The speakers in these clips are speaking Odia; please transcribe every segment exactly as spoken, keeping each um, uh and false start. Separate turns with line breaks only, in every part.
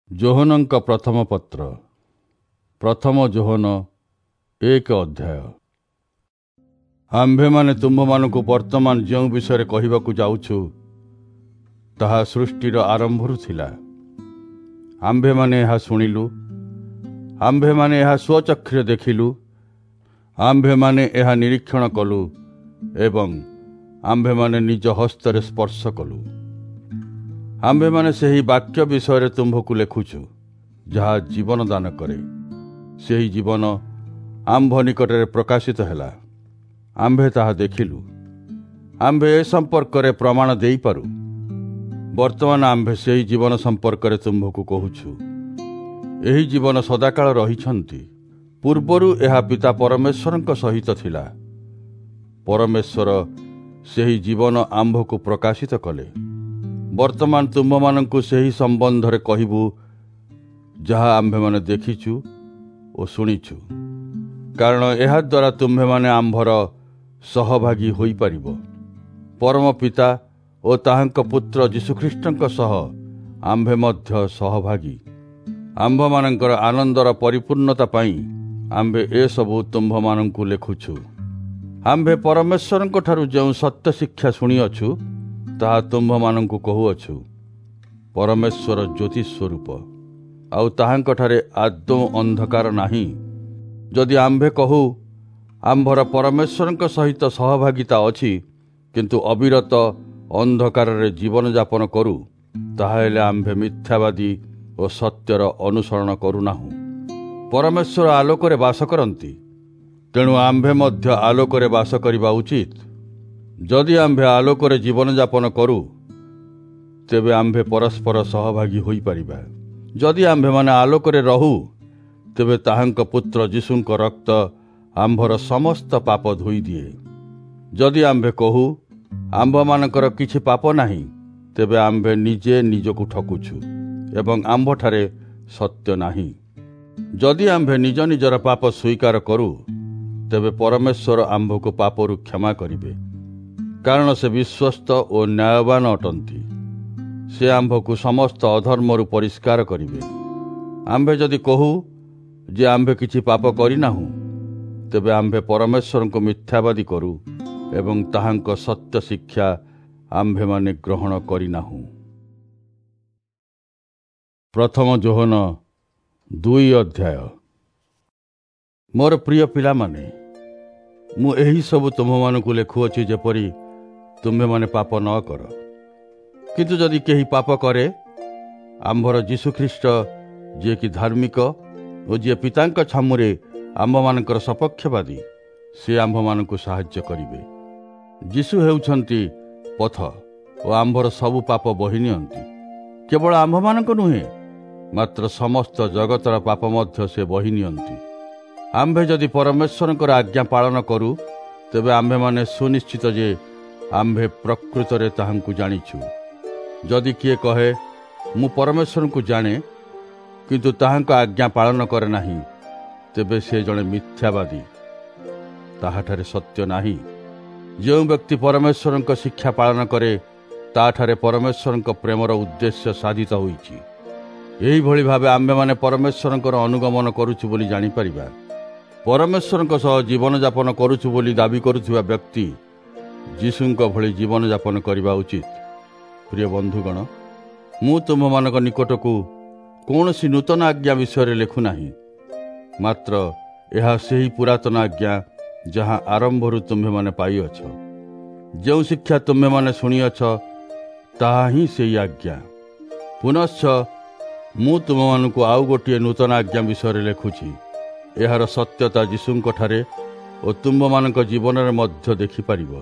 ଯୋହନଙ୍କ ପ୍ରଥମ ପତ୍ର ପ୍ରଥମ ଯୋହନ ଏକ ଅଧ୍ୟାୟ। ଆମ୍ଭେମାନେ ତୁମ୍ଭମାନଙ୍କୁ ବର୍ତ୍ତମାନ ଯେଉଁ ବିଷୟରେ କହିବାକୁ ଯାଉଛୁ ତାହା ସୃଷ୍ଟିର ଆରମ୍ଭରୁ ଥିଲା। ଆମ୍ଭେମାନେ ଏହା ଶୁଣିଲୁ, ଆମ୍ଭେମାନେ ଏହା ସ୍ୱଚକ୍ଷୁରେ ଦେଖିଲୁ, ଆମ୍ଭେମାନେ ଏହା ନିରୀକ୍ଷଣ କଲୁ ଏବଂ ଆମ୍ଭେମାନେ ନିଜ ହସ୍ତରେ ସ୍ପର୍ଶ କଲୁ। ଆମ୍ଭେମାନେ ସେହି ବାକ୍ୟ ବିଷୟରେ ତୁମ୍ଭକୁ ଲେଖୁଛୁ ଯାହା ଜୀବନ ଦାନ କରେ। ସେହି ଜୀବନ ଆମ୍ଭ ନିକଟରେ ପ୍ରକାଶିତ ହେଲା। ଆମ୍ଭେ ତାହା ଦେଖିଲୁ, ଆମ୍ଭେ ଏ ସମ୍ପର୍କରେ ପ୍ରମାଣ ଦେଇପାରୁ। ବର୍ତ୍ତମାନ ଆମ୍ଭେ ସେହି ଜୀବନ ସମ୍ପର୍କରେ ତୁମ୍ଭକୁ କହୁଛୁ। ଏହି ଜୀବନ ସଦାକାଳ ରହିଛନ୍ତି। ପୂର୍ବରୁ ଏହା ପିତା ପରମେଶ୍ୱରଙ୍କ ସହିତ ଥିଲା। ପରମେଶ୍ୱର ସେହି ଜୀବନ ଆମ୍ଭକୁ ପ୍ରକାଶିତ କଲେ। ବର୍ତ୍ତମାନ ତୁମ୍ଭମାନଙ୍କୁ ସେହି ସମ୍ବନ୍ଧରେ କହିବୁ ଯାହା ଆମ୍ଭେମାନେ ଦେଖିଛୁ ଓ ଶୁଣିଛୁ, କାରଣ ଏହାଦ୍ୱାରା ତୁମ୍ଭେମାନେ ଆମ୍ଭର ସହଭାଗୀ ହୋଇପାରିବ। ପରମ ପିତା ଓ ତାହାଙ୍କ ପୁତ୍ର ଯୀଶୁଖ୍ରୀଷ୍ଟଙ୍କ ସହ ଆମ୍ଭେ ମଧ୍ୟ ସହଭାଗୀ। ଆମ୍ଭମାନଙ୍କର ଆନନ୍ଦର ପରିପୂର୍ଣ୍ଣତା ପାଇଁ ଆମ୍ଭେ ଏସବୁ ତୁମ୍ଭମାନଙ୍କୁ ଲେଖୁଛୁ। ଆମ୍ଭେ ପରମେଶ୍ୱରଙ୍କ ଠାରୁ ଯେଉଁ ସତ୍ୟ ଶିକ୍ଷା ଶୁଣିଅଛୁ ତାହା ତୁମ୍ଭମାନଙ୍କୁ କହୁଅଛୁ। ପରମେଶ୍ୱର ଜ୍ୟୋତି ସ୍ୱରୂପ, ଆଉ ତାହାଙ୍କଠାରେ ଆଦୌ ଅନ୍ଧକାର ନାହିଁ। ଯଦି ଆମ୍ଭେ କହୁ ଆମ୍ଭର ପରମେଶ୍ୱରଙ୍କ ସହିତ ସହଭାଗିତା ଅଛି, କିନ୍ତୁ ଅବିରତ ଅନ୍ଧକାରରେ ଜୀବନଯାପନ କରୁ, ତାହାହେଲେ ଆମ୍ଭେ ମିଥ୍ୟାବାଦୀ ଓ ସତ୍ୟର ଅନୁସରଣ କରୁନାହୁଁ। ପରମେଶ୍ୱର ଆଲୋକରେ ବାସ କରନ୍ତି, ତେଣୁ ଆମ୍ଭେ ମଧ୍ୟ ଆଲୋକରେ ବାସ କରିବା ଉଚିତ। ଯଦି ଆମ୍ଭେ ଆଲୋକରେ ଜୀବନଯାପନ କରୁ, ତେବେ ଆମ୍ଭେ ପରସ୍ପର ସହଭାଗୀ ହୋଇପାରିବା। ଯଦି ଆମ୍ଭେମାନେ ଆଲୋକରେ ରହୁ, ତେବେ ତାହାଙ୍କ ପୁତ୍ର ଯୀଶୁଙ୍କ ରକ୍ତ ଆମ୍ଭର ସମସ୍ତ ପାପ ଧୋଇଦିଏ। ଯଦି ଆମ୍ଭେ କହୁ ଆମ୍ଭମାନଙ୍କର କିଛି ପାପ ନାହିଁ, ତେବେ ଆମ୍ଭେ ନିଜେ ନିଜକୁ ଠକୁଛୁ ଏବଂ ଆମ୍ଭଠାରେ ସତ୍ୟ ନାହିଁ। ଯଦି ଆମ୍ଭେ ନିଜ ନିଜର ପାପ ସ୍ୱୀକାର କରୁ, ତେବେ ପରମେଶ୍ୱର ଆମ୍ଭକୁ ପାପରୁ କ୍ଷମା କରିବେ, କାରଣ ସେ ବିଶ୍ୱସ୍ତ ଓ ନ୍ୟାୟବାନ ଅଟନ୍ତି। ସେ ଆମ୍ଭକୁ ସମସ୍ତ ଅଧର୍ମରୁ ପରିଷ୍କାର କରିବେ। ଆମ୍ଭେ ଯଦି କହୁ ଯେ ଆମ୍ଭେ କିଛି ପାପ କରିନାହୁଁ, ତେବେ ଆମ୍ଭେ ପରମେଶ୍ୱରଙ୍କୁ ମିଥ୍ୟାବାଦୀ କରୁ ଏବଂ ତାହାଙ୍କ ସତ୍ୟ ଶିକ୍ଷା ଆମ୍ଭେମାନେ ଗ୍ରହଣ କରିନାହୁଁ। ପ୍ରଥମ ଯୋହନ ଦୁଇ ଅଧ୍ୟାୟ। ମୋର ପ୍ରିୟ ପିଲାମାନେ, ମୁଁ ଏହି ସବୁ ତୁମ୍ଭମାନଙ୍କୁ ଲେଖୁଅଛି ଯେପରି ତୁମ୍ଭେମାନେ ପାପ ନ କର। କିନ୍ତୁ ଯଦି କେହି ପାପ କରେ, ଆମ୍ଭର ଯୀଶୁଖ୍ରୀଷ୍ଟ ଯିଏକି ଧାର୍ମିକ ଓ ଯିଏ ପିତାଙ୍କ ଛାମୁରେ ଆମ୍ଭମାନଙ୍କର ସପକ୍ଷବାଦୀ, ସେ ଆମ୍ଭମାନଙ୍କୁ ସାହାଯ୍ୟ କରିବେ। ଯୀଶୁ ହେଉଛନ୍ତି ପଥ ଓ ଆମ୍ଭର ସବୁ ପାପ ବୋହି ନିଅନ୍ତି। କେବଳ ଆମ୍ଭମାନଙ୍କ ନୁହେଁ, ମାତ୍ର ସମସ୍ତ ଜଗତର ପାପ ମଧ୍ୟ ସେ ବୋହି ନିଅନ୍ତି। ଆମ୍ଭେ ଯଦି ପରମେଶ୍ୱରଙ୍କର ଆଜ୍ଞା ପାଳନ କରୁ, ତେବେ ଆମ୍ଭେମାନେ ସୁନିଶ୍ଚିତ ଯେ ଆମ୍ଭେ ପ୍ରକୃତରେ ତାହାଙ୍କୁ ଜାଣିଛୁ। ଯଦି କିଏ କହେ ମୁଁ ପରମେଶ୍ୱରଙ୍କୁ ଜାଣେ, କିନ୍ତୁ ତାହାଙ୍କ ଆଜ୍ଞା ପାଳନ କରେ ନାହିଁ, ତେବେ ସେ ଜଣେ ମିଥ୍ୟାବାଦୀ, ତାହାଠାରେ ସତ୍ୟ ନାହିଁ। ଯେଉଁ ବ୍ୟକ୍ତି ପରମେଶ୍ୱରଙ୍କ ଶିକ୍ଷା ପାଳନ କରେ, ତାଠାରେ ପରମେଶ୍ୱରଙ୍କ ପ୍ରେମର ଉଦ୍ଦେଶ୍ୟ ସାଧିତ ହୋଇଛି। ଏହିଭଳି ଭାବେ ଆମ୍ଭେମାନେ ପରମେଶ୍ୱରଙ୍କର ଅନୁଗମନ କରୁଛୁ ବୋଲି ଜାଣିପାରିବା। ପରମେଶ୍ୱରଙ୍କ ସହ ଜୀବନଯାପନ କରୁଛୁ ବୋଲି ଦାବି କରୁଥିବା ବ୍ୟକ୍ତି ଯୀଶୁଙ୍କ ଭଳି ଜୀବନଯାପନ କରିବା ଉଚିତ। ପ୍ରିୟ ବନ୍ଧୁଗଣ, ମୁଁ ତୁମ୍ଭମାନଙ୍କ ନିକଟକୁ କୌଣସି ନୂତନ ଆଜ୍ଞା ବିଷୟରେ ଲେଖୁନାହିଁ, ମାତ୍ର ଏହା ସେହି ପୁରାତନ ଆଜ୍ଞା ଯାହା ଆରମ୍ଭରୁ ତୁମ୍ଭେମାନେ ପାଇଅଛ। ଯେଉଁ ଶିକ୍ଷା ତୁମ୍ଭେମାନେ ଶୁଣିଅଛ, ତାହା ହିଁ ସେହି ଆଜ୍ଞା। ପୁନଶ୍ଚ ମୁଁ ତୁମମାନଙ୍କୁ ଆଉ ଗୋଟିଏ ନୂତନ ଆଜ୍ଞା ବିଷୟରେ ଲେଖୁଛି। ଏହାର ସତ୍ୟତା ଯୀଶୁଙ୍କଠାରେ ଓ ତୁମ୍ଭମାନଙ୍କ ଜୀବନରେ ମଧ୍ୟ ଦେଖିପାରିବ,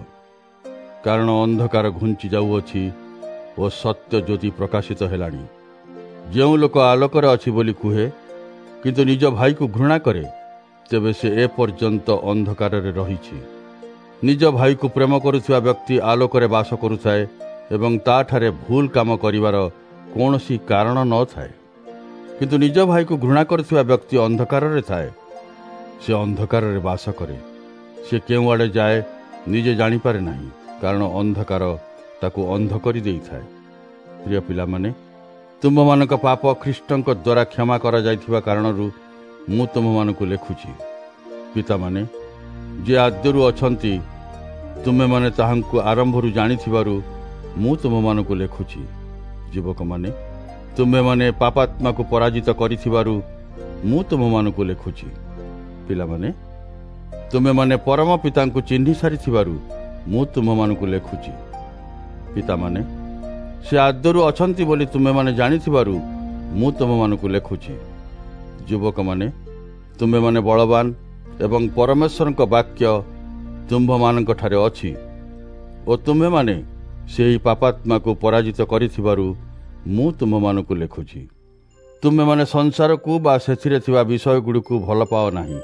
କାରଣ ଅନ୍ଧକାର ଘୁଞ୍ଚି ଯାଉଅଛି ଓ ସତ୍ୟ ଜ୍ୟୋତି ପ୍ରକାଶିତ ହେଲାଣି। ଯେଉଁ ଲୋକ ଆଲୋକରେ ଅଛି ବୋଲି କୁହେ, କିନ୍ତୁ ନିଜ ଭାଇକୁ ଘୃଣା କରେ, ତେବେ ସେ ଏପର୍ଯ୍ୟନ୍ତ ଅନ୍ଧକାରରେ ରହିଛି। ନିଜ ଭାଇକୁ ପ୍ରେମ କରୁଥିବା ବ୍ୟକ୍ତି ଆଲୋକରେ ବାସ କରୁଥାଏ ଏବଂ ତାଠାରେ ଭୁଲ କାମ କରିବାର କୌଣସି କାରଣ ନଥାଏ। କିନ୍ତୁ ନିଜ ଭାଇକୁ ଘୃଣା କରୁଥିବା ବ୍ୟକ୍ତି ଅନ୍ଧକାରରେ ଥାଏ। ସେ ଅନ୍ଧକାରରେ ବାସ କରେ। ସେ କେଉଁଆଡ଼େ ଯାଏ ନିଜେ ଜାଣିପାରେ ନାହିଁ, କାରଣ ଅନ୍ଧକାର ତାକୁ ଅନ୍ଧ କରି ଦେଇଥାଏ। ପ୍ରିୟ ପିଲାମାନେ, ତୁମମାନଙ୍କ ପାପ ଖ୍ରୀଷ୍ଟଙ୍କ ଦ୍ୱାରା କ୍ଷମା କରାଯାଇଥିବା କାରଣରୁ ମୁଁ ତୁମମାନଙ୍କୁ ଲେଖୁଛି। ପିତାମାନେ, ଯିଏ ଆଦ୍ୟରୁ ଅଛନ୍ତି, ତୁମେମାନେ ତାହାଙ୍କୁ ଆରମ୍ଭରୁ ଜାଣିଥିବାରୁ ମୁଁ ତୁମମାନଙ୍କୁ ଲେଖୁଛି। ଯୁବକମାନେ, ତୁମେମାନେ ପାପାତ୍ମାକୁ ପରାଜିତ କରିଥିବାରୁ ମୁଁ ତୁମମାନଙ୍କୁ ଲେଖୁଛି। ପିଲାମାନେ, ତୁମେମାନେ ପରମ ପିତାଙ୍କୁ ଚିହ୍ନି ସାରିଥିବାରୁ ମୁଁ ତୁମମାନଙ୍କୁ ଲେଖୁଛି। ପିତାମାନେ, ସେ ଆଦୌରୁ ଅଛନ୍ତି ବୋଲି ତୁମେମାନେ ଜାଣିଥିବାରୁ ମୁଁ ତୁମମାନଙ୍କୁ ଲେଖୁଛି। ଯୁବକମାନେ, ତୁମେମାନେ ବଳବାନ ଏବଂ ପରମେଶ୍ୱରଙ୍କ ବାକ୍ୟ ତୁମ୍ଭମାନଙ୍କଠାରେ ଅଛି ଓ ତୁମେମାନେ ସେହି ପାପାତ୍ମାକୁ ପରାଜିତ କରିଥିବାରୁ ମୁଁ ତୁମମାନଙ୍କୁ ଲେଖୁଛି। ତୁମେମାନେ ସଂସାରକୁ ବା ସେଥିରେ ଥିବା ବିଷୟଗୁଡ଼ିକୁ ଭଲ ପାଅ ନାହିଁ।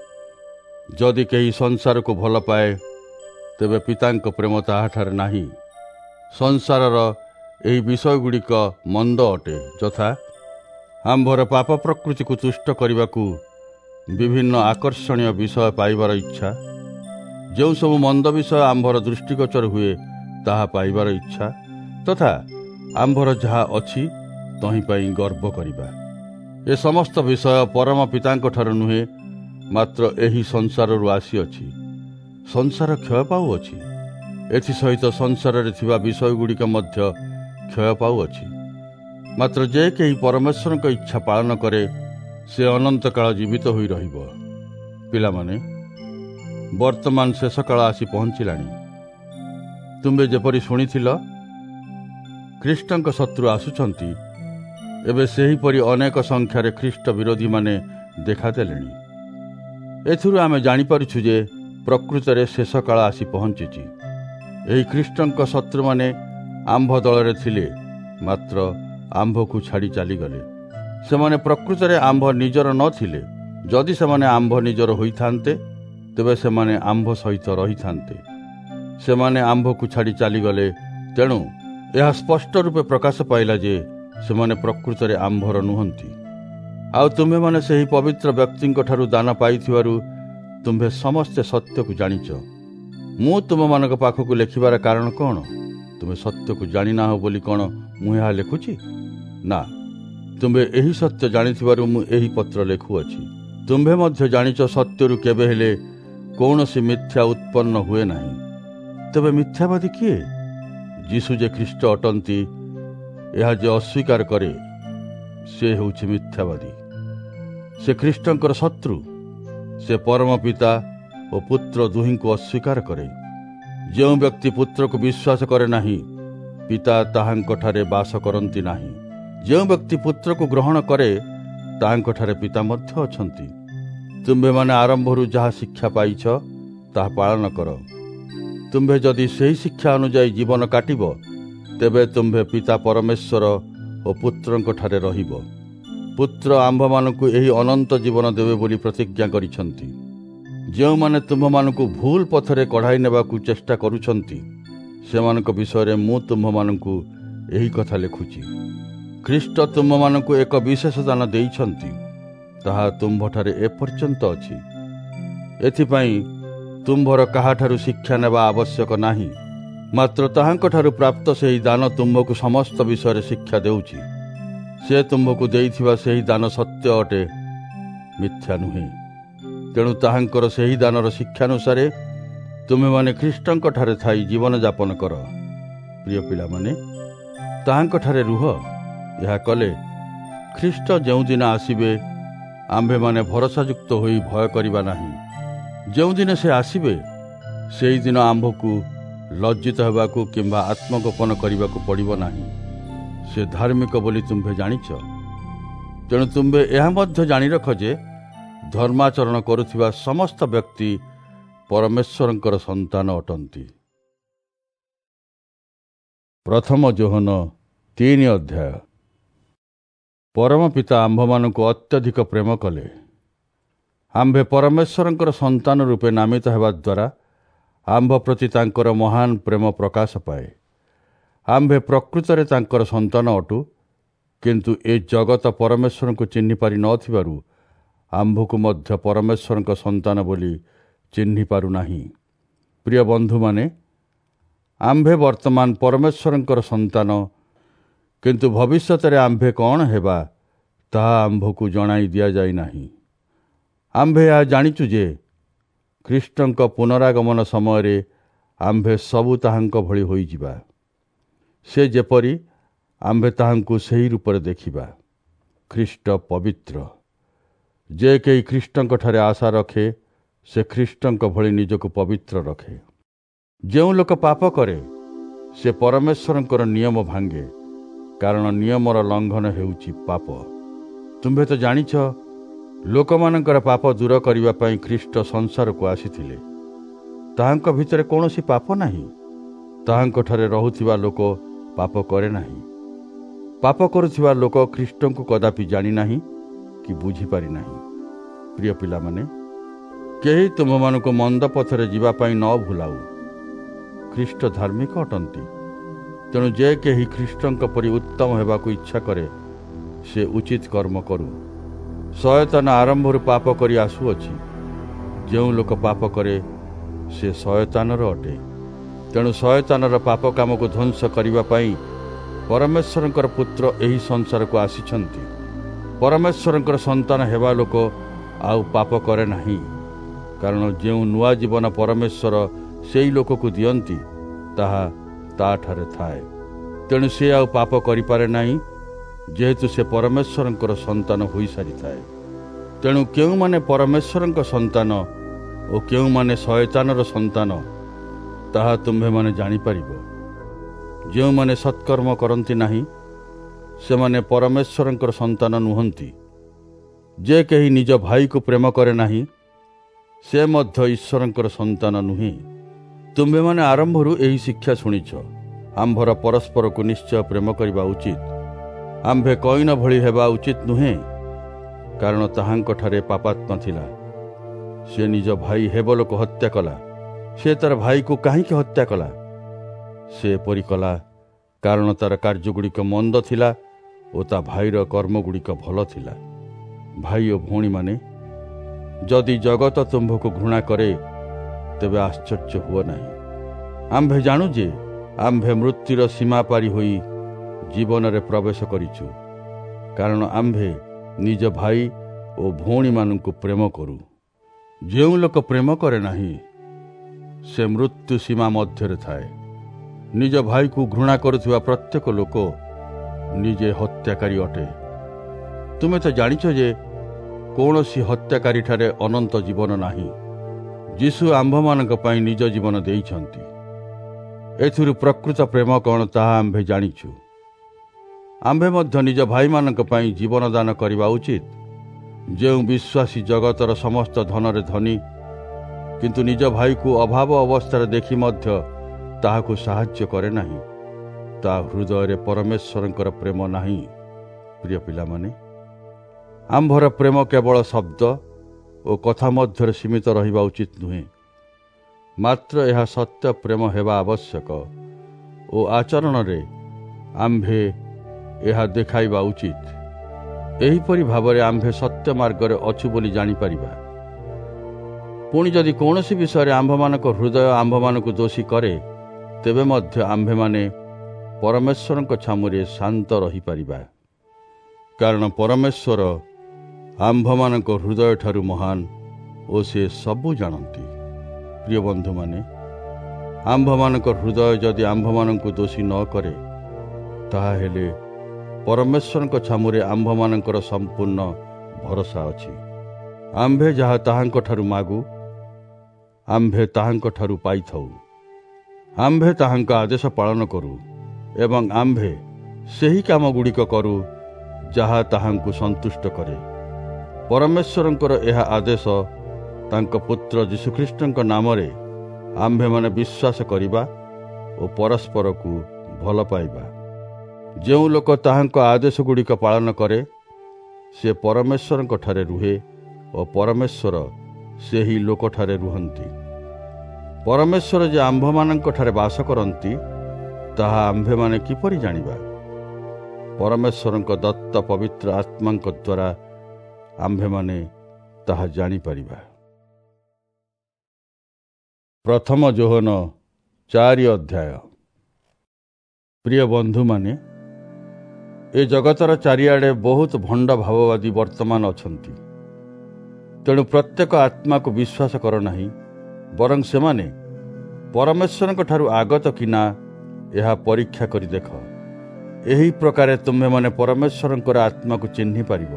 ଯଦି କେହି ସଂସାରକୁ ଭଲ ପାଏ, ତେବେ ପିତାଙ୍କ ପ୍ରେମ ତାହାଠାରେ ନାହିଁ। ସଂସାରର ଏହି ବିଷୟଗୁଡ଼ିକ ମନ୍ଦ ଅଟେ, ଯଥା ଆମ୍ଭର ପାପ ପ୍ରକୃତିକୁ ତୁଷ୍ଟ କରିବାକୁ ବିଭିନ୍ନ ଆକର୍ଷଣୀୟ ବିଷୟ ପାଇବାର ଇଚ୍ଛା। ଯେଉଁ ସବୁ ମନ୍ଦ ବିଷୟ ଆମ୍ଭର ଦୃଷ୍ଟିଗୋଚର ହୁଏ ତାହା ପାଇବାର ଇଚ୍ଛା, ତଥା ଆମ୍ଭର ଯାହା ଅଛି ତହିଁ ପାଇଁ ଗର୍ବ କରିବା। ଏ ସମସ୍ତ ବିଷୟ ପରମ ପିତାଙ୍କଠାରୁ ନୁହେଁ, ମାତ୍ର ଏହି ସଂସାରରୁ ଆସିଅଛି। ସଂସାର କ୍ଷୟ ପାଉଅଛି, ଏଥିସହିତ ସଂସାରରେ ଥିବା ବିଷୟଗୁଡ଼ିକ ମଧ୍ୟ କ୍ଷୟ ପାଉଅଛି। ମାତ୍ର ଯେ କେହି ପରମେଶ୍ୱରଙ୍କ ଇଚ୍ଛା ପାଳନ କରେ, ସେ ଅନନ୍ତକାଳ ଜୀବିତ ହୋଇ ରହିବ। ପିଲାମାନେ, ବର୍ତ୍ତମାନ ଶେଷ କାଳ ଆସି ପହଞ୍ଚିଲାଣି। ତୁମେ ଯେପରି ଶୁଣିଥିଲ ଖ୍ରୀଷ୍ଟଙ୍କ ଶତ୍ରୁ ଆସୁଛନ୍ତି, ଏବେ ସେହିପରି ଅନେକ ସଂଖ୍ୟାରେ ଖ୍ରୀଷ୍ଟ ବିରୋଧୀମାନେ ଦେଖାଦେଲେଣି। ଏଥିରୁ ଆମେ ଜାଣିପାରୁଛୁ ଯେ ପ୍ରକୃତରେ ଶେଷ କାଳ ଆସି ପହଞ୍ଚିଛି। ଏହି ଖ୍ରୀଷ୍ଟଙ୍କ ଶତ୍ରୁମାନେ ଆମ୍ଭ ଦଳରେ ଥିଲେ, ମାତ୍ର ଆମ୍ଭକୁ ଛାଡ଼ି ଚାଲିଗଲେ। ସେମାନେ ପ୍ରକୃତରେ ଆମ୍ଭ ନିଜର ନଥିଲେ। ଯଦି ସେମାନେ ଆମ୍ଭ ନିଜର ହୋଇଥାନ୍ତେ, ତେବେ ସେମାନେ ଆମ୍ଭ ସହିତ ରହିଥାନ୍ତେ। ସେମାନେ ଆମ୍ଭକୁ ଛାଡ଼ି ଚାଲିଗଲେ, ତେଣୁ ଏହା ସ୍ପଷ୍ଟ ରୂପେ ପ୍ରକାଶ ପାଇଲା ଯେ ସେମାନେ ପ୍ରକୃତରେ ଆମ୍ଭର ନୁହନ୍ତି। ଆଉ ତୁମେମାନେ ସେହି ପବିତ୍ର ବ୍ୟକ୍ତିଙ୍କଠାରୁ ଦାନ ପାଇଥିବାରୁ ତୁମ୍ଭେ ସମସ୍ତେ ସତ୍ୟକୁ ଜାଣିଛ। ମୁଁ ତୁମମାନଙ୍କ ପାଖକୁ ଲେଖିବାର କାରଣ କ'ଣ? ତୁମେ ସତ୍ୟକୁ ଜାଣିନାହଁ ବୋଲି କ'ଣ ମୁଁ ଏହା ଲେଖୁଛି? ନା, ତୁମ୍ଭେ ଏହି ସତ୍ୟ ଜାଣିଥିବାରୁ ମୁଁ ଏହି ପତ୍ର ଲେଖୁଅଛି। ତୁମ୍ଭେ ମଧ୍ୟ ଜାଣିଛ ସତ୍ୟରୁ କେବେ ହେଲେ କୌଣସି ମିଥ୍ୟା ଉତ୍ପନ୍ନ ହୁଏ ନାହିଁ। ତେବେ ମିଥ୍ୟାବାଦୀ କିଏ? ଯୀଶୁ ଯେ ଖ୍ରୀଷ୍ଟ ଅଟନ୍ତି, ଏହା ଯେ ଅସ୍ୱୀକାର କରେ, ସେ ହେଉଛି ମିଥ୍ୟାବାଦୀ। ସେ ଖ୍ରୀଷ୍ଟଙ୍କର ଶତ୍ରୁ। ସେ ପରମ ପିତା ଓ ପୁତ୍ର ଦୁହିଁଙ୍କୁ ଅସ୍ୱୀକାର କରେ। ଯେଉଁ ବ୍ୟକ୍ତି ପୁତ୍ରକୁ ବିଶ୍ୱାସ କରେ ନାହିଁ, ପିତା ତାହାଙ୍କଠାରେ ବାସ କରନ୍ତି ନାହିଁ। ଯେଉଁ ବ୍ୟକ୍ତି ପୁତ୍ରକୁ ଗ୍ରହଣ କରେ, ତାହାଙ୍କଠାରେ ପିତା ମଧ୍ୟ ଅଛନ୍ତି। ତୁମ୍ଭେମାନେ ଆରମ୍ଭରୁ ଯାହା ଶିକ୍ଷା ପାଇଛ, ତାହା ପାଳନ କର। ତୁମ୍ଭେ ଯଦି ସେହି ଶିକ୍ଷା ଅନୁଯାୟୀ ଜୀବନ କାଟିବ, ତେବେ ତୁମ୍ଭେ ପିତା ପରମେଶ୍ୱର ଓ ପୁତ୍ରଙ୍କଠାରେ ରହିବ। ପୁତ୍ର ଆମ୍ଭମାନଙ୍କୁ ଏହି ଅନନ୍ତ ଜୀବନ ଦେବେ ବୋଲି ପ୍ରତିଜ୍ଞା କରିଛନ୍ତି। ଯେଉଁମାନେ ତୁମ୍ଭମାନଙ୍କୁ ଭୁଲ ପଥରେ କଢ଼ାଇ ନେବାକୁ ଚେଷ୍ଟା କରୁଛନ୍ତି, ସେମାନଙ୍କ ବିଷୟରେ ମୁଁ ତୁମ୍ଭମାନଙ୍କୁ ଏହି କଥା ଲେଖୁଛି। ଖ୍ରୀଷ୍ଟ ତୁମ୍ଭମାନଙ୍କୁ ଏକ ବିଶେଷ ଦାନ ଦେଇଛନ୍ତି, ତାହା ତୁମ୍ଭଠାରେ ଏପର୍ଯ୍ୟନ୍ତ ଅଛି। ଏଥିପାଇଁ ତୁମ୍ଭର କାହାଠାରୁ ଶିକ୍ଷା ନେବା ଆବଶ୍ୟକ ନାହିଁ, ମାତ୍ର ତାହାଙ୍କଠାରୁ ପ୍ରାପ୍ତ ସେହି ଦାନ ତୁମ୍ଭକୁ ସମସ୍ତ ବିଷୟରେ ଶିକ୍ଷା ଦେଉଛି। ସେ ତୁମ୍ଭକୁ ଦେଇଥିବା ସେହି ଦାନ ସତ୍ୟ ଅଟେ, ମିଥ୍ୟା ନୁହେଁ। ତେଣୁ ତାହାଙ୍କର ସେହି ଦାନର ଶିକ୍ଷାନୁସାରେ ତୁମେମାନେ ଖ୍ରୀଷ୍ଟଙ୍କଠାରେ ଥାଇ ଜୀବନଯାପନ କର। ପ୍ରିୟ ପିଲାମାନେ, ତାହାଙ୍କଠାରେ ରୁହ। ଏହା କଲେ ଖ୍ରୀଷ୍ଟ ଯେଉଁଦିନ ଆସିବେ, ଆମ୍ଭେମାନେ ଭରସାଯୁକ୍ତ ହୋଇ ଭୟ କରିବା ନାହିଁ। ଯେଉଁଦିନ ସେ ଆସିବେ, ସେହିଦିନ ଆମ୍ଭକୁ ଲଜ୍ଜିତ ହେବାକୁ କିମ୍ବା ଆତ୍ମଗୋପନ କରିବାକୁ ପଡ଼ିବ ନାହିଁ। ସେ ଧାର୍ମିକ ବୋଲି ତୁମ୍ଭେ ଜାଣିଛ। ତେଣୁ ତୁମ୍ଭେ ଏହା ମଧ୍ୟ ଜାଣି ରଖ ଯେ ଧର୍ମାଚରଣ କରୁଥିବା ସମସ୍ତ ବ୍ୟକ୍ତି ପରମେଶ୍ୱରଙ୍କର ସନ୍ତାନ ଅଟନ୍ତି। ପ୍ରଥମ ଯୋହନ ତିନି ଅଧ୍ୟାୟ। ପରମ ପିତା ଆମ୍ଭମାନଙ୍କୁ ଅତ୍ୟଧିକ ପ୍ରେମ କଲେ। ଆମ୍ଭେ ପରମେଶ୍ୱରଙ୍କର ସନ୍ତାନ ରୂପେ ନାମିତ ହେବା ଦ୍ୱାରା ଆମ୍ଭ ପ୍ରତି ତାଙ୍କର ମହାନ ପ୍ରେମ ପ୍ରକାଶ ପାଏ। ଆମ୍ଭେ ପ୍ରକୃତରେ ତାଙ୍କର ସନ୍ତାନ ଅଟୁ, କିନ୍ତୁ ଏ ଜଗତ ପରମେଶ୍ୱରଙ୍କୁ ଚିହ୍ନି ପାରି ନଥିବାରୁ ଆମ୍ଭକୁ ମଧ୍ୟ ପରମେଶ୍ୱରଙ୍କ ସନ୍ତାନ ବୋଲି ଚିହ୍ନି ପାରୁନାହିଁ। ପ୍ରିୟ ବନ୍ଧୁମାନେ, ଆମ୍ଭେ ବର୍ତ୍ତମାନ ପରମେଶ୍ୱରଙ୍କର ସନ୍ତାନ, କିନ୍ତୁ ଭବିଷ୍ୟତରେ ଆମ୍ଭେ କ'ଣ ହେବା ତାହା ଆମ୍ଭକୁ ଜଣାଇ ଦିଆଯାଇ ନାହିଁ। ଆମ୍ଭେ ଏହା ଜାଣିଛୁ ଯେ ଖ୍ରୀଷ୍ଟଙ୍କ ପୁନରାଗମନ ସମୟରେ ଆମ୍ଭେ ସବୁ ତାହାଙ୍କ ଭଳି ହୋଇଯିବା। ସେ ଯେପରି ଆମ୍ଭେ ତାହାଙ୍କୁ ସେହି ରୂପରେ ଦେଖିବା। ଖ୍ରୀଷ୍ଟ ପବିତ୍ର। ଯେ କେହି ଖ୍ରୀଷ୍ଟଙ୍କଠାରେ ଆଶା ରଖେ ସେ ଖ୍ରୀଷ୍ଟଙ୍କ ଭଳି ନିଜକୁ ପବିତ୍ର ରଖେ। ଯେଉଁ ଲୋକ ପାପ କରେ ସେ ପରମେଶ୍ୱରଙ୍କର ନିୟମ ଭାଙ୍ଗେ, କାରଣ ନିୟମର ଲଙ୍ଘନ ହେଉଛି ପାପ। ତୁମ୍ଭେ ତ ଜାଣିଛ ଲୋକମାନଙ୍କର ପାପ ଦୂର କରିବା ପାଇଁ ଖ୍ରୀଷ୍ଟ ସଂସାରକୁ ଆସିଥିଲେ। ତାହାଙ୍କ ଭିତରେ କୌଣସି ପାପ ନାହିଁ। ତାହାଙ୍କଠାରେ ରହୁଥିବା ଲୋକ ପାପ କରେ ନାହିଁ। ପାପ କରୁଥିବା ଲୋକ ଖ୍ରୀଷ୍ଟଙ୍କୁ କଦାପି ଜାଣିନାହିଁ କି ବୁଝିପାରି ନାହିଁ। ପ୍ରିୟ ପିଲାମାନେ, କେହି ତୁମମାନଙ୍କୁ ମନ୍ଦ ପଥରେ ଯିବା ପାଇଁ ନ ଭୁଲାଉ। ଖ୍ରୀଷ୍ଟ ଧାର୍ମିକ ଅଟନ୍ତି। ତେଣୁ ଯେ କେହି ଖ୍ରୀଷ୍ଟଙ୍କ ପରି ଉତ୍ତମ ହେବାକୁ ଇଚ୍ଛା କରେ ସେ ଉଚିତ କର୍ମ କରୁ। ଶୟତାନ ଆରମ୍ଭରୁ ପାପ କରି ଆସୁଅଛି। ଯେଉଁ ଲୋକ ପାପ କରେ ସେ ଶୟତାନର ଅଟେ। ତେଣୁ ଶୟତାନର ପାପ କାମକୁ ଧ୍ୱଂସ କରିବା ପାଇଁ ପରମେଶ୍ୱରଙ୍କର ପୁତ୍ର ଏହି ସଂସାରକୁ ଆସିଛନ୍ତି। ପରମେଶ୍ୱରଙ୍କର ସନ୍ତାନ ହେବା ଲୋକ ଆଉ ପାପ କରେ ନାହିଁ, କାରଣ ଯେଉଁ ନୂଆ ଜୀବନ ପରମେଶ୍ୱର ସେହି ଲୋକକୁ ଦିଅନ୍ତି ତାହା ତାଠାରେ ଥାଏ। ତେଣୁ ସେ ଆଉ ପାପ କରିପାରେ ନାହିଁ, ଯେହେତୁ ସେ ପରମେଶ୍ୱରଙ୍କର ସନ୍ତାନ ହୋଇସାରିଥାଏ। ତେଣୁ କେଉଁମାନେ ପରମେଶ୍ୱରଙ୍କ ସନ୍ତାନ ଓ କେଉଁମାନେ ଶୟତାନର ସନ୍ତାନ ତାହା ତୁମ୍ଭେମାନେ ଜାଣିପାରିବ। ଯେଉଁମାନେ ସତ୍କର୍ମ କରନ୍ତି ନାହିଁ ସେମାନେ ପରମେଶ୍ୱରଙ୍କର ସନ୍ତାନ ନୁହନ୍ତି। ଯେ କେହି ନିଜ ଭାଇକୁ ପ୍ରେମ କରେ ନାହିଁ ସେ ମଧ୍ୟ ଈଶ୍ୱରଙ୍କର ସନ୍ତାନ ନୁହେଁ। ତୁମ୍ଭେମାନେ ଆରମ୍ଭରୁ ଏହି ଶିକ୍ଷା ଶୁଣିଛ। ଆମ୍ଭର ପରସ୍ପରକୁ ନିଶ୍ଚୟ ପ୍ରେମ କରିବା ଉଚିତ। ଆମ୍ଭେ କଇନ ଭଳି ହେବା ଉଚିତ ନୁହେଁ, କାରଣ ତାହାଙ୍କଠାରେ ପାପାତ୍ମା ଥିଲା। ସେ ନିଜ ଭାଇ ହେବଲକୁ ହତ୍ୟା କଲା। ସେ ତାର ଭାଇକୁ କାହିଁକି ହତ୍ୟା କଲା? ସେ ଏପରି କଲା କାରଣ ତାର କାର୍ଯ୍ୟଗୁଡ଼ିକ ମନ୍ଦ ଥିଲା ଓ ତା ଭାଇର କର୍ମଗୁଡ଼ିକ ଭଲ ଥିଲା। ଭାଇ ଓ ଭଉଣୀମାନେ, ଯଦି ଜଗତ ତୁମ୍ଭକୁ ଘୃଣା କରେ ତେବେ ଆଶ୍ଚର୍ଯ୍ୟ ହୁଅ ନାହିଁ। ଆମ୍ଭେ ଜାଣୁ ଯେ ଆମ୍ଭେ ମୃତ୍ୟୁର ସୀମା ପାରି ହୋଇ ଜୀବନରେ ପ୍ରବେଶ କରିଛୁ, କାରଣ ଆମ୍ଭେ ନିଜ ଭାଇ ଓ ଭଉଣୀମାନଙ୍କୁ ପ୍ରେମ କରୁ। ଯେଉଁ ଲୋକ ପ୍ରେମ କରେ ନାହିଁ ସେ ମୃତ୍ୟୁ ସୀମା ମଧ୍ୟରେ ଥାଏ। ନିଜ ଭାଇକୁ ଘୃଣା କରୁଥିବା ପ୍ରତ୍ୟେକ ଲୋକ ନିଜେ ହତ୍ୟାକାରୀ ଅଟେ। ତୁମେ ତ ଜାଣିଛ ଯେ କୌଣସି ହତ୍ୟାକାରୀଠାରେ ଅନନ୍ତ ଜୀବନ ନାହିଁ। ଯୀଶୁ ଆମ୍ଭମାନଙ୍କ ପାଇଁ ନିଜ ଜୀବନ ଦେଇଛନ୍ତି। ଏଥିରୁ ପ୍ରକୃତ ପ୍ରେମ କ'ଣ ତାହା ଆମ୍ଭେ ଜାଣିଛୁ। ଆମ୍ଭେ ମଧ୍ୟ ନିଜ ଭାଇମାନଙ୍କ ପାଇଁ ଜୀବନ ଦାନ କରିବା ଉଚିତ। ଯେଉଁ ବିଶ୍ୱାସୀ ଜଗତର ସମସ୍ତ ଧନରେ ଧନୀ କିନ୍ତୁ ନିଜ ଭାଇକୁ ଅଭାବ ଅବସ୍ଥାରେ ଦେଖି ମଧ୍ୟ ତାହାକୁ ସାହାଯ୍ୟ କରେ ନାହିଁ, ତା ହୃଦୟରେ ପରମେଶ୍ୱରଙ୍କର ପ୍ରେମ ନାହିଁ। ପ୍ରିୟ ପିଲାମାନେ, ଆମ୍ଭର ପ୍ରେମ କେବଳ ଶବ୍ଦ ଓ କଥା ମଧ୍ୟରେ ସୀମିତ ରହିବା ଉଚିତ ନୁହେଁ, ମାତ୍ର ଏହା ସତ୍ୟ ପ୍ରେମ ହେବା ଆବଶ୍ୟକ ଓ ଆଚରଣରେ ଆମ୍ଭେ ଏହା ଦେଖାଇବା ଉଚିତ। ଏହିପରି ଭାବରେ ଆମ୍ଭେ ସତ୍ୟ ମାର୍ଗରେ ଅଛୁ ବୋଲି ଜାଣିପାରିବା। ପୁଣି ଯଦି କୌଣସି ବିଷୟରେ ଆମ୍ଭମାନଙ୍କ ହୃଦୟ ଆମ୍ଭମାନଙ୍କୁ ଦୋଷୀ କରେ ତେବେ ମଧ୍ୟ ଆମ୍ଭେମାନେ ପରମେଶ୍ୱରଙ୍କ ଛାମୁରେ ଶାନ୍ତ ରହିପାରିବା, କାରଣ ପରମେଶ୍ୱର ଆମ୍ଭମାନଙ୍କ ହୃଦୟଠାରୁ ମହାନ ଓ ସେ ସବୁ ଜାଣନ୍ତି। ପ୍ରିୟ ବନ୍ଧୁମାନେ, ଆମ୍ଭମାନଙ୍କ ହୃଦୟ ଯଦି ଆମ୍ଭମାନଙ୍କୁ ଦୋଷୀ ନ କରେ ତାହାହେଲେ ପରମେଶ୍ୱରଙ୍କ ଛାମୁରେ ଆମ୍ଭମାନଙ୍କର ସମ୍ପୂର୍ଣ୍ଣ ଭରସା ଅଛି। ଆମ୍ଭେ ଯାହା ତାହାଙ୍କଠାରୁ ମାଗୁ ଆମ୍ଭେ ତାହାଙ୍କଠାରୁ ପାଇଥାଉ। ଆମ୍ଭେ ତାହାଙ୍କ ଆଦେଶ ପାଳନ କରୁ ଏବଂ ଆମ୍ଭେ ସେହି କାମଗୁଡ଼ିକ କରୁ ଯାହା ତାହାଙ୍କୁ ସନ୍ତୁଷ୍ଟ କରେ। ପରମେଶ୍ୱରଙ୍କର ଏହା ଆଦେଶ ତାଙ୍କ ପୁତ୍ର ଯୀଶୁଖ୍ରୀଷ୍ଟଙ୍କ ନାମରେ ଆମ୍ଭେମାନେ ବିଶ୍ୱାସ କରିବା ଓ ପରସ୍ପରକୁ ଭଲ ପାଇବା। ଯେଉଁ ଲୋକ ତାହାଙ୍କ ଆଦେଶଗୁଡ଼ିକ ପାଳନ କରେ ସେ ପରମେଶ୍ୱରଙ୍କଠାରେ ରୁହେ ଓ ପରମେଶ୍ୱର ସେହି ଲୋକଠାରେ ରୁହନ୍ତି। ପରମେଶ୍ୱର ଯେ ଆମ୍ଭମାନଙ୍କଠାରେ ବାସ କରନ୍ତି ତାହା ଆମ୍ଭେମାନେ କିପରି ଜାଣିବା? ପରମେଶ୍ୱରଙ୍କ ଦତ୍ତ ପବିତ୍ର ଆତ୍ମାଙ୍କ ଦ୍ୱାରା ଆମ୍ଭେମାନେ ତାହା ଜାଣିପାରିବା। ପ୍ରଥମ ଯୋହନ ଚାରି ଅଧ୍ୟାୟ। ପ୍ରିୟ ବନ୍ଧୁମାନେ, ए जगतर चारिआडे बहुत भंड भाववादी वर्तमान अछंती। तेणु प्रत्येक आत्मा को विश्वास कर नहीं, बरं सेमाने परमेश्वर ठारू आगत कि ना यह परीक्षा करी देख। यही प्रकार तुम्हें माने परमेश्वर आत्मा को चिन्हि पारिबो।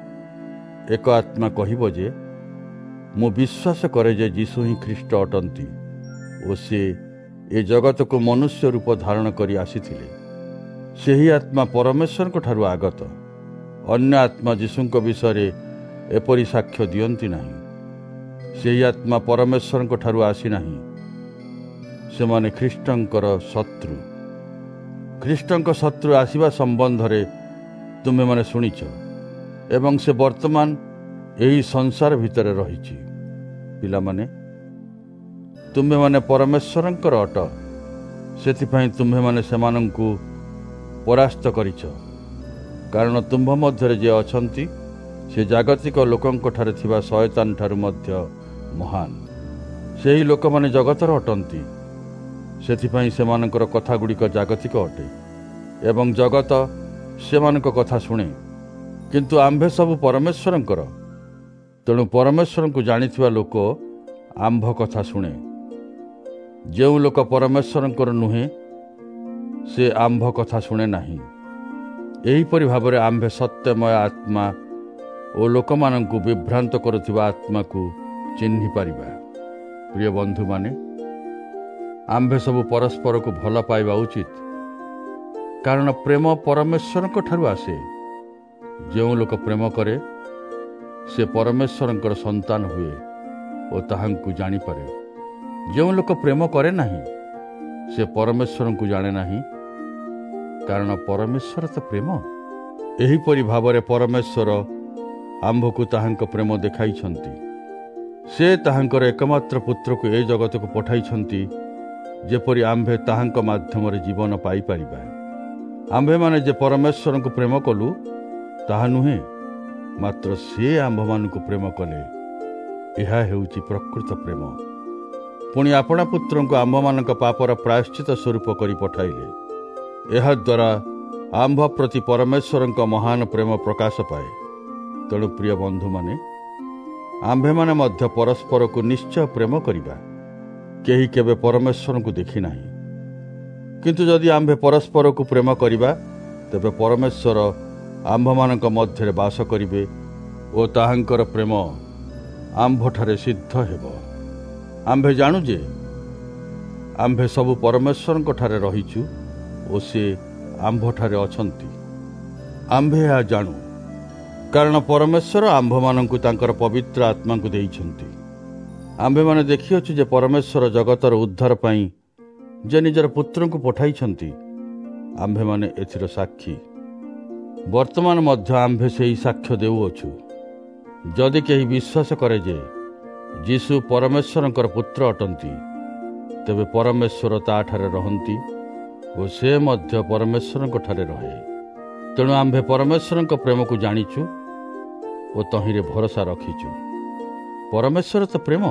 एक आत्मा कहिबो जे मु विश्वास करे जे यीशु ही ख्रीष्ट अटंती और से ए जगत को मनुष्य रूप धारण करी आसीथिले। सेही आत्मा परमेश्वर को ठारू आगत। अन्य आत्मा यीशु विषय एपरी साक्ष्य दियंती नहीं। सेही आत्मा परमेश्वर को ठारू आसी नहीं। से माने ख्रीष्टंकर शत्रु। ख्रीष्टंक शत्रु आसीबा संबंध रे तुमे माने सुनिछ एवं से वर्तमान यही संसार भितर रहिछि। पिला माने तुमे माने परमेश्वरंकर अट, सेथिपई तुमे माने सेमानंकु परास्त करिछ। कारण तुम्भ मध्यरे जे अछंती से जागतिक लोकंक ठारे थिबा शयतान ठारू मध्य महान। सेही लोक माने जगतर अटंती, सेथिपई सेमानंकर कथा गुड़िक जागतिक अटे एवं जगत सेमानक कथा शुणे। किंतु आंभे सब परमेश्वरंकर। तेणु परमेश्वर को जानिथिबा लोक आंभ कथा शुणे। जेउ लोक परमेश्वरंकर नुहे से आंभ कथा शुणे नाही। एहीपरि भावरे आंभे सत्यमय आत्मा और लोक मानंकु विभ्रांत करुथिबा आत्मा को चिन्हि पारिबा। प्रिय बंधु माने, आंभे सब परस्पर को भल पाइबा उचित, कारण प्रेम परमेश्वर ठारू आसे। जो लोक प्रेम करे से परमेश्वरंकर संतान हुए और ताहांकु जानी पारे। जो लोक प्रेम करे नहीं से परमेश्वर को जाने नहीं, कारण परमेश्वर तो प्रेम। एहीपरि भावरे परमेश्वर आंभकु ताहांक प्रेम देखाइछंती। से ताहांकर एकमात्र पुत्र को ए जगत को पठाइछंती, जेपरि आंभे ताहांक माध्यम रे जीवन पाई परिबा। आंभे माने जे परमेश्वर को प्रेम कलु ताहा नुहे, मात्र से आंभ मानक प्रेम कले। यह हेउची प्रकृत प्रेम। पुणी आपणा पुत्र को आंभ मानक पापर प्रायश्चित स्वरूप करी पठाइले। यह द्वारा आंभ प्रति परमेश्वर महान प्रेम प्रकाश पाए। तेणु प्रिय बंधु माने, आंभे माने मध्य परस्पर को निश्चय प्रेम करिबा। केही केबे परमेश्वर को देखि नाही, किंतु जदि आंभे परस्पर को प्रेम करिबा तेबे परमेश्वर आंभ मानक मध्यरे वास करिबे और ताहांकर प्रेम आंभठारे सिद्ध हेबो। आंभे जानु जे आंभे सब परमेश्वर ठारे रहिछु और से आंभठारे अछंती। आंभे या जानु, कारण परमेश्वर आंभ मानंकु तांकर पवित्र आत्मा को देइछंती। आंभे माने देखिअछु जे परमेश्वर जगतर उद्धार पाई जे निजर पुत्र को पठाइछंती। आंभे माने एथिर साक्षी। वर्तमान मध्य आंभे से साक्ष्य देउअछु। जदि केही विश्वास करे जे यीशु परमेश्वरंकर पुत्र अटंती, तेबे परमेश्वर ताठारे रहंती और से मध्य परमेश्वरंक ठारे रहे। तेणु आंभे परमेश्वरंक प्रेम को जानिछु और तहिरे भरोसा रखिछु। परमेश्वर तो प्रेम।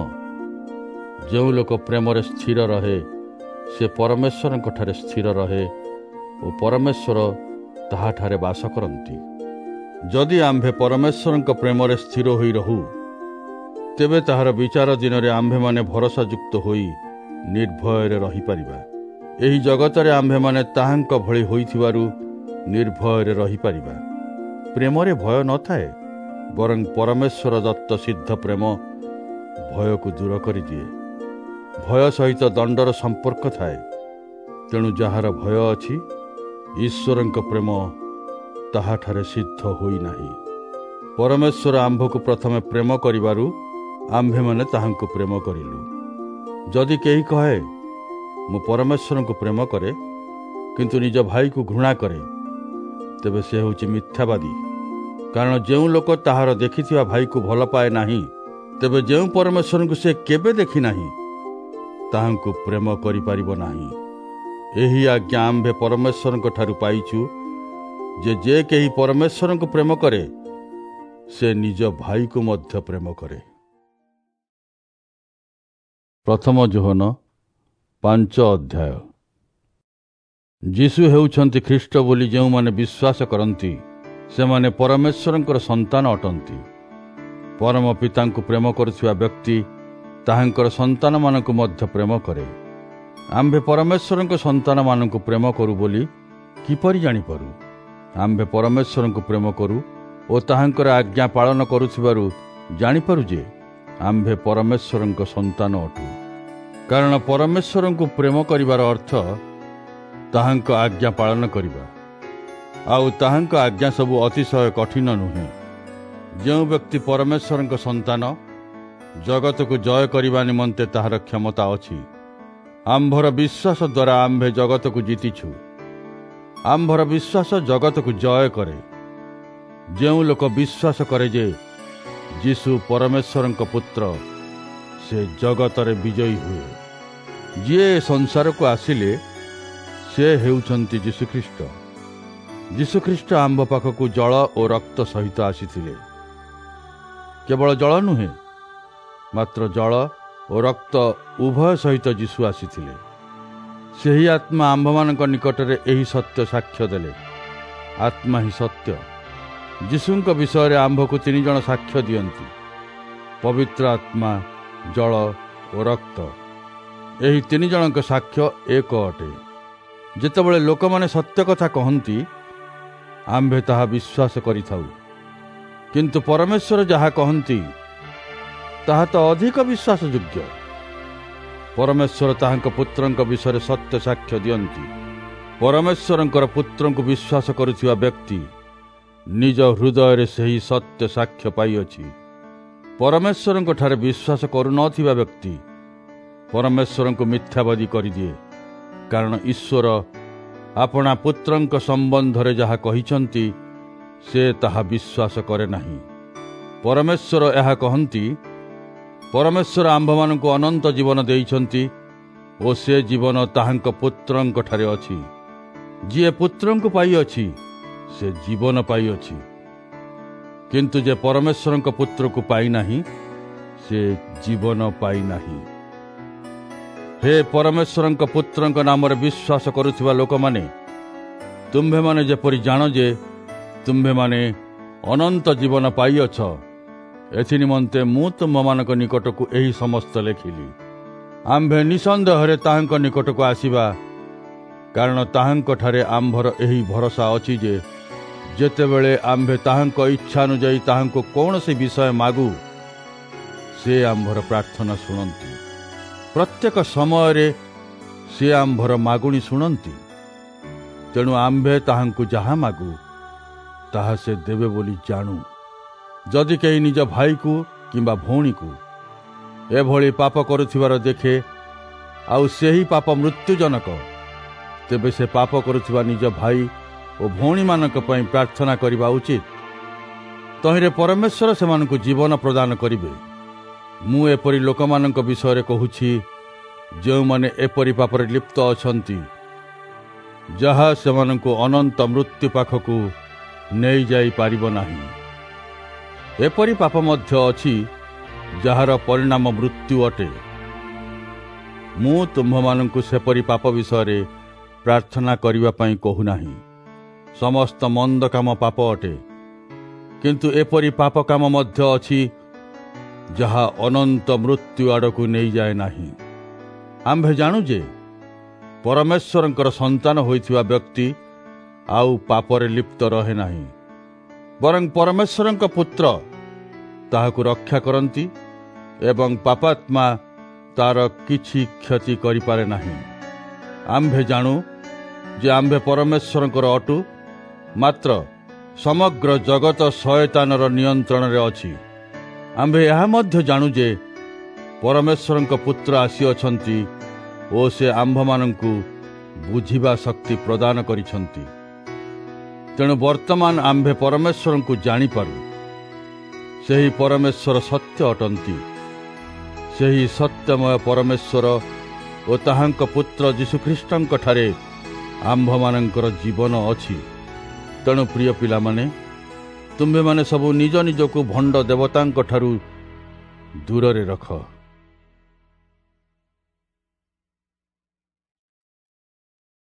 जो लोक प्रेम रे स्थिर रहे से परमेश्वरंक ठारे स्थिर रहे और परमेश्वर ताहा ठारे वास करंती। जदि आंभे परमेश्वरंक प्रेम रे स्थिर होई रहू, तेबे ताहार विचार दिन रे आंभे माने भरोसा युक्त होई निर्भय रे रही परिबा। एही जगत रे आंभे माने ताहांक भଳି होइथिबारु निर्भय रे रही परिबा। प्रेम रे भय न थाए, बरं परमेश्वर दत्त सिद्ध प्रेम भय को दूर करि दिए। भय सहित दंडर संपर्क थाए। तेणु जहार भय अछि ईश्वरंक प्रेम ताहाठारे सिद्ध होई नाही। परमेश्वर आंभ को प्रथमे प्रेम करिबारु आंभे माने ताहांको प्रेम करिलु। जदि केही कहे मु परमेश्वर को प्रेम करे किंतु निज भाई को घृणा करे, तेबे से होची मिथ्यावादी। कारण जेउ लोक ताहार देखिथिबा भाई को भल पाए नाही, तेबे जेउ परमेश्वर को से केबे देखि नाही ताहांको प्रेम करि पारिबो नाही। एही आज्ञा आंभे परमेश्वर ठारू पाइछु जे जे केही परमेश्वर को प्रेम करे से निज भाई को मध्य प्रेम करे। प्रथम जोहन पांच अध्याय। ଯୀଶୁ ହେଉଛନ୍ତି ଖ୍ରୀଷ୍ଟ ବୋଲି ଯେଉଁମାନେ ବିଶ୍ୱାସ କରନ୍ତି ସେମାନେ ପରମେଶ୍ୱରଙ୍କର ସନ୍ତାନ ଅଟନ୍ତି। ପରମ ପିତାଙ୍କୁ ପ୍ରେମ କରୁଥିବା ବ୍ୟକ୍ତି ତାହାଙ୍କର ସନ୍ତାନମାନଙ୍କୁ ମଧ୍ୟ ପ୍ରେମ କରେ। ଆମ୍ଭେ ପରମେଶ୍ୱରଙ୍କ ସନ୍ତାନମାନଙ୍କୁ ପ୍ରେମ କରୁ ବୋଲି କିପରି ଜାଣିପାରୁ? ଆମ୍ଭେ ପରମେଶ୍ୱରଙ୍କୁ ପ୍ରେମ କରୁ ଓ ତାହାଙ୍କର ଆଜ୍ଞା ପାଳନ କରୁଥିବାରୁ ଜାଣିପାରୁ ଯେ ଆମ୍ଭେ ପରମେଶ୍ୱରଙ୍କ ସନ୍ତାନ ଅଟୁ। କାରଣ ପରମେଶ୍ୱରଙ୍କୁ ପ୍ରେମ କରିବାର ଅର୍ଥ ତାହାଙ୍କ ଆଜ୍ଞା ପାଳନ କରିବା, ଆଉ ତାହାଙ୍କ ଆଜ୍ଞା ସବୁ ଅତିଶୟ କଠିନ ନୁହେଁ। ଯେଉଁ ବ୍ୟକ୍ତି ପରମେଶ୍ୱରଙ୍କ ସନ୍ତାନ, ଜଗତକୁ ଜୟ କରିବା ନିମନ୍ତେ ତାହାର କ୍ଷମତା ଅଛି। ଆମ୍ଭର ବିଶ୍ୱାସ ଦ୍ୱାରା ଆମ୍ଭେ ଜଗତକୁ ଜିତିଛୁ। ଆମ୍ଭର ବିଶ୍ୱାସ ଜଗତକୁ ଜୟ କରେ। ଯେଉଁ ଲୋକ ବିଶ୍ୱାସ କରେ ଯେ ଯୀଶୁ ପରମେଶ୍ୱରଙ୍କ ପୁତ୍ର, ସେ ଜଗତରେ ବିଜୟୀ ହୁଏ। ଯିଏ ଏ ସଂସାରକୁ ଆସିଲେ ସେ ହେଉଛନ୍ତି ଯୀଶୁଖ୍ରୀଷ୍ଟ। ଯୀଶୁଖ୍ରୀଷ୍ଟ ଆମ୍ଭ ପାଖକୁ ଜଳ ଓ ରକ୍ତ ସହିତ ଆସିଥିଲେ। କେବଳ ଜଳ ନୁହେଁ, ମାତ୍ର ଜଳ ଓ ରକ୍ତ ଉଭୟ ସହିତ ଯୀଶୁ ଆସିଥିଲେ। ସେହି ଆତ୍ମା ଆମ୍ଭମାନଙ୍କ ନିକଟରେ ଏହି ସତ୍ୟ ସାକ୍ଷ୍ୟ ଦେଲେ। ଆତ୍ମା ହିଁ ସତ୍ୟ। ଯୀଶୁଙ୍କ ବିଷୟରେ ଆମ୍ଭକୁ ତିନି ଜଣ ସାକ୍ଷ୍ୟ ଦିଅନ୍ତି, ପବିତ୍ର ଆତ୍ମା, ଜଳ ଓ ରକ୍ତ। ଏହି ତିନି ଜଣଙ୍କ ସାକ୍ଷ୍ୟ ଏକ ଅଟେ। ଯେତେବେଳେ ଲୋକମାନେ ସତ୍ୟ କଥା କହନ୍ତି ଆମ୍ଭେ ତାହା ବିଶ୍ୱାସ କରିଥାଉ, କିନ୍ତୁ ପରମେଶ୍ୱର ଯାହା କହନ୍ତି ତାହା ତ ଅଧିକ ବିଶ୍ୱାସଯୋଗ୍ୟ। ପରମେଶ୍ୱର ତାହାଙ୍କ ପୁତ୍ରଙ୍କ ବିଷୟରେ ସତ୍ୟ ସାକ୍ଷ୍ୟ ଦିଅନ୍ତି। ପରମେଶ୍ୱରଙ୍କର ପୁତ୍ରଙ୍କୁ ବିଶ୍ୱାସ କରୁଥିବା ବ୍ୟକ୍ତି ନିଜ ହୃଦୟରେ ସେହି ସତ୍ୟ ସାକ୍ଷ୍ୟ ପାଇଅଛି। ପରମେଶ୍ୱରଙ୍କ ଠାରେ ବିଶ୍ୱାସ କରୁନଥିବା ବ୍ୟକ୍ତି ପରମେଶ୍ୱରଙ୍କୁ ମିଥ୍ୟାବାଦୀ କରିଦିଏ, କାରଣ ଈଶ୍ୱର ଆପଣା ପୁତ୍ରଙ୍କ ସମ୍ବନ୍ଧରେ ଯାହା କହିଛନ୍ତି ସେ ତାହା ବିଶ୍ୱାସ କରେ ନାହିଁ। ପରମେଶ୍ୱର ଏହା କହନ୍ତି, ପରମେଶ୍ୱର ଆମ୍ଭମାନଙ୍କୁ ଅନନ୍ତ ଜୀବନ ଦେଇଛନ୍ତି ଓ ସେ ଜୀବନ ତାହାଙ୍କ ପୁତ୍ରଙ୍କ ଠାରେ ଅଛି। ଯିଏ ପୁତ୍ରଙ୍କୁ ପାଇଅଛି ସେ ଜୀବନ ପାଇଅଛି, କିନ୍ତୁ ଯେ ପରମେଶ୍ୱରଙ୍କ ପୁତ୍ରକୁ ପାଇନାହିଁ ସେ ଜୀବନ ପାଇନାହିଁ। ହେ ପରମେଶ୍ୱରଙ୍କ ପୁତ୍ରଙ୍କ ନାମରେ ବିଶ୍ୱାସ କରୁଥିବା ଲୋକମାନେ, ତୁମ୍ଭେମାନେ ଯେପରି ଜାଣ ଯେ ତୁମ୍ଭେମାନେ ଅନନ୍ତ ଜୀବନ ପାଇଅଛ, ଏଥି ନିମନ୍ତେ ମୁଁ ତୁମ୍ଭମାନଙ୍କ ନିକଟକୁ ଏହି ସମସ୍ତ ଲେଖିଲି। ଆମ୍ଭେ ନିଃସନ୍ଦେହରେ ତାହାଙ୍କ ନିକଟକୁ ଆସିବା, କାରଣ ତାହାଙ୍କଠାରେ ଆମ୍ଭର ଏହି ଭରସା ଅଛି ଯେ ଯେତେବେଳେ ଆମ୍ଭେ ତାହାଙ୍କ ଇଚ୍ଛାନୁଯାୟୀ ତାହାଙ୍କୁ କୌଣସି ବିଷୟ ମାଗୁ ସେ ଆମ୍ଭର ପ୍ରାର୍ଥନା ଶୁଣନ୍ତି। ପ୍ରତ୍ୟେକ ସମୟରେ ସେ ଆମ୍ଭର ମାଗୁଣି ଶୁଣନ୍ତି। ତେଣୁ ଆମ୍ଭେ ତାହାଙ୍କୁ ଯାହା ମାଗୁ ତାହା ସେ ଦେବେ ବୋଲି ଜାଣୁ। ଯଦି କେହି ନିଜ ଭାଇକୁ କିମ୍ବା ଭଉଣୀକୁ ଏଭଳି ପାପ କରୁଥିବାର ଦେଖେ ଆଉ ସେହି ପାପ ମୃତ୍ୟୁଜନକ, ତେବେ ସେ ପାପ କରୁଥିବା ନିଜ ଭାଇ ଓ ଭଉଣୀମାନଙ୍କ ପାଇଁ ପ୍ରାର୍ଥନା କରିବା ଉଚିତ। ତହିଁରେ ପରମେଶ୍ୱର ସେମାନଙ୍କୁ ଜୀବନ ପ୍ରଦାନ କରିବେ। ମୁଁ ଏପରି ଲୋକମାନଙ୍କ ବିଷୟରେ କହୁଛି ଯେଉଁମାନେ ଏପରି ପାପରେ ଲିପ୍ତ ଅଛନ୍ତି, ଯାହା ସେମାନଙ୍କୁ ଅନନ୍ତ ମୃତ୍ୟୁ ପାଖକୁ ନେଇଯାଇପାରିବ ନାହିଁ। ଏପରି ପାପ ମଧ୍ୟ ଅଛି ଯାହାର ପରିଣାମ ମୃତ୍ୟୁ ଅଟେ। ମୁଁ ତୁମ୍ଭମାନଙ୍କୁ ସେପରି ପାପ ବିଷୟରେ ପ୍ରାର୍ଥନା କରିବା ପାଇଁ କହୁନାହିଁ। ସମସ୍ତ ମନ୍ଦ କାମ ପାପ ଅଟେ, କିନ୍ତୁ ଏପରି ପାପ କାମ ମଧ୍ୟ ଅଛି ଯାହା ଅନନ୍ତ ମୃତ୍ୟୁ ଆଡ଼କୁ ନେଇଯାଏ ନାହିଁ। ଆମ୍ଭେ ଜାଣୁ ଯେ ପରମେଶ୍ୱରଙ୍କର ସନ୍ତାନ ହୋଇଥିବା ବ୍ୟକ୍ତି ଆଉ ପାପରେ ଲିପ୍ତ ରହେ ନାହିଁ, ବରଂ ପରମେଶ୍ୱରଙ୍କ ପୁତ୍ର ତାହାକୁ ରକ୍ଷା କରନ୍ତି ଏବଂ ପାପାତ୍ମା ତାର କିଛି କ୍ଷତି କରିପାରେ ନାହିଁ। ଆମ୍ଭେ ଜାଣୁ ଯେ ଆମ୍ଭେ ପରମେଶ୍ୱରଙ୍କର ଅଟୁ, ମାତ୍ର ସମଗ୍ର ଜଗତ ଶୟତାନର ନିୟନ୍ତ୍ରଣରେ ଅଛି। ଆମ୍ଭେ ଏହା ମଧ୍ୟ ଜାଣୁ ଯେ ପରମେଶ୍ୱରଙ୍କ ପୁତ୍ର ଆସିଅଛନ୍ତି ଓ ସେ ଆମ୍ଭମାନଙ୍କୁ ବୁଝିବା ଶକ୍ତି ପ୍ରଦାନ କରିଛନ୍ତି। ତେଣୁ ବର୍ତ୍ତମାନ ଆମ୍ଭେ ପରମେଶ୍ୱରଙ୍କୁ ଜାଣିପାରୁ। ସେହି ପରମେଶ୍ୱର ସତ୍ୟ ଅଟନ୍ତି। ସେହି ସତ୍ୟମୟ ପରମେଶ୍ୱର ଓ ତାହାଙ୍କ ପୁତ୍ର ଯୀଶୁଖ୍ରୀଷ୍ଟଙ୍କ ଠାରେ ଆମ୍ଭମାନଙ୍କର ଜୀବନ ଅଛି। ତେଣୁ ପ୍ରିୟ ପିଲାମାନେ, ତୁମ୍ଭେମାନେ ସବୁ ନିଜ ନିଜକୁ ଭଣ୍ଡ ଦେବତାଙ୍କ ଠାରୁ ଦୂରରେ ରଖ।